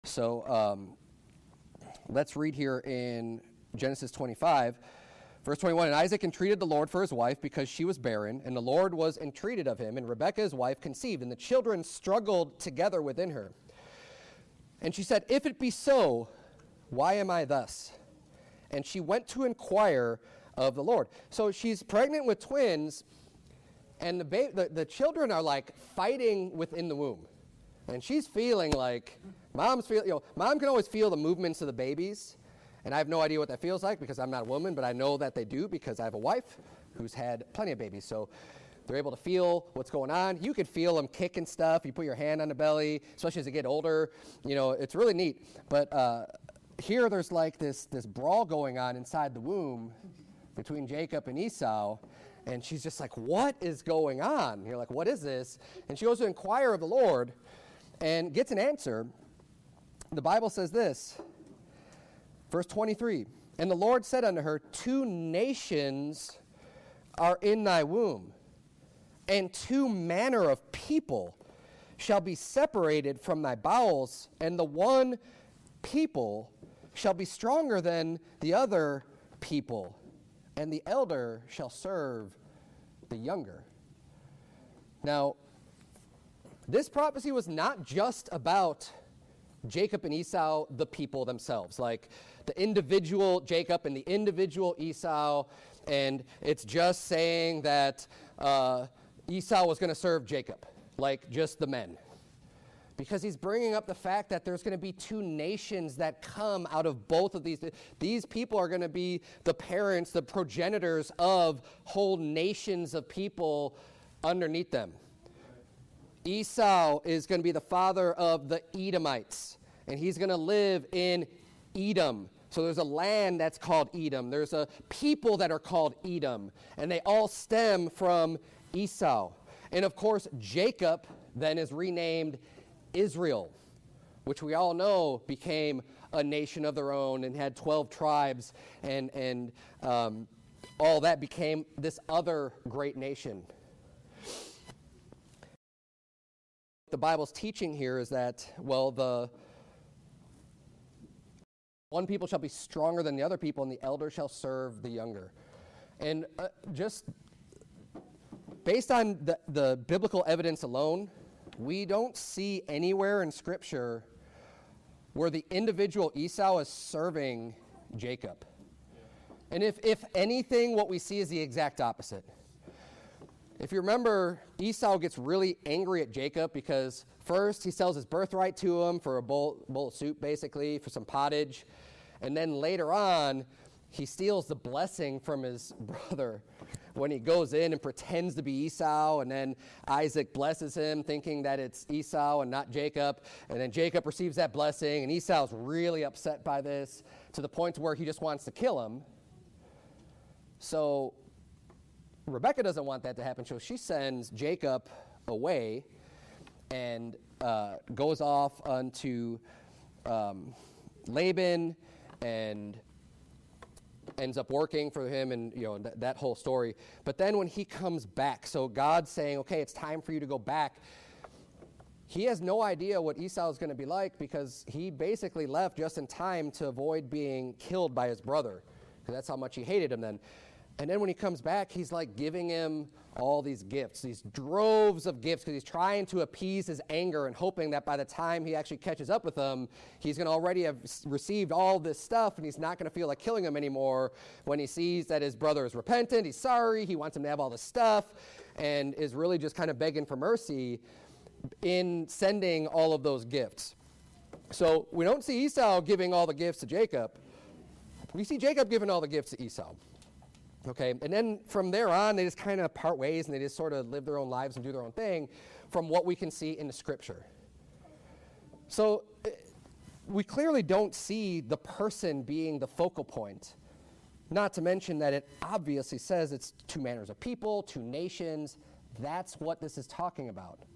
So let's read here in Genesis 25, verse 21. And Isaac entreated the Lord for his wife because she was barren, and the Lord was entreated of him, and Rebekah his wife conceived, and the children struggled together within her. And she said, If it be so, why am I thus? And she went to inquire of the Lord. So she's pregnant with twins, and the children are like fighting within the womb. And she's feeling like, mom can always feel the movements of the babies. And I have no idea what that feels like because I'm not a woman, but I know that they do because I have a wife who's had plenty of babies. So they're able to feel what's going on. You could feel them kicking stuff. You put your hand on the belly, especially as they get older. You know, it's really neat. But here there's like this brawl going on inside the womb between Jacob and Esau. And she's just like, what is going on? And you're like, what is this? And she goes to inquire of the Lord and gets an answer. The Bible says this, verse 23, And the Lord said unto her, 2 nations are in thy womb, and 2 manner of people shall be separated from thy bowels, and the one people shall be stronger than the other people, and the elder shall serve the younger. Now, this prophecy was not just about Jacob and Esau, the people themselves, like the individual Jacob and the individual Esau, and it's just saying that Esau was going to serve Jacob, like just the men. Because he's bringing up the fact that there's going to be 2 nations that come out of both of these. These people are going to be the parents, the progenitors of whole nations of people underneath them. Esau is going to be the father of the Edomites, and he's going to live in Edom. So there's a land that's called Edom. There's a people that are called Edom, and they all stem from Esau. And of course, Jacob then is renamed Israel, which we all know became a nation of their own and had 12 tribes, and all that became this other great nation. The Bible's teaching here is that, well, the one people shall be stronger than the other people, and the elder shall serve the younger. And just based on the biblical evidence alone, we don't see anywhere in Scripture where the individual Esau is serving Jacob. And if anything, what we see is the exact opposite. If you remember, Esau gets really angry at Jacob because first he sells his birthright to him for a bowl of soup, basically, for some pottage. And then later on, he steals the blessing from his brother when he goes in and pretends to be Esau. And then Isaac blesses him, thinking that it's Esau and not Jacob. And then Jacob receives that blessing, and Esau's really upset by this to the point where he just wants to kill him. So Rebekah doesn't want that to happen, so she sends Jacob away and goes off unto Laban and ends up working for him, and that whole story. But then when he comes back, so God's saying, okay, it's time for you to go back. He has no idea what Esau is going to be like because he basically left just in time to avoid being killed by his brother, because that's how much he hated him then. And then when he comes back, he's like giving him all these gifts, these droves of gifts, because he's trying to appease his anger and hoping that by the time he actually catches up with them, he's going to already have received all this stuff, and he's not going to feel like killing him anymore when he sees that his brother is repentant, he's sorry, he wants him to have all this stuff, and is really just kind of begging for mercy in sending all of those gifts. So we don't see Esau giving all the gifts to Jacob. We see Jacob giving all the gifts to Esau. Okay, and then from there on, they just kind of part ways and they just sort of live their own lives and do their own thing from what we can see in the Scripture. So we clearly don't see the person being the focal point, not to mention that it obviously says it's 2 manners of people, 2 nations. That's what this is talking about.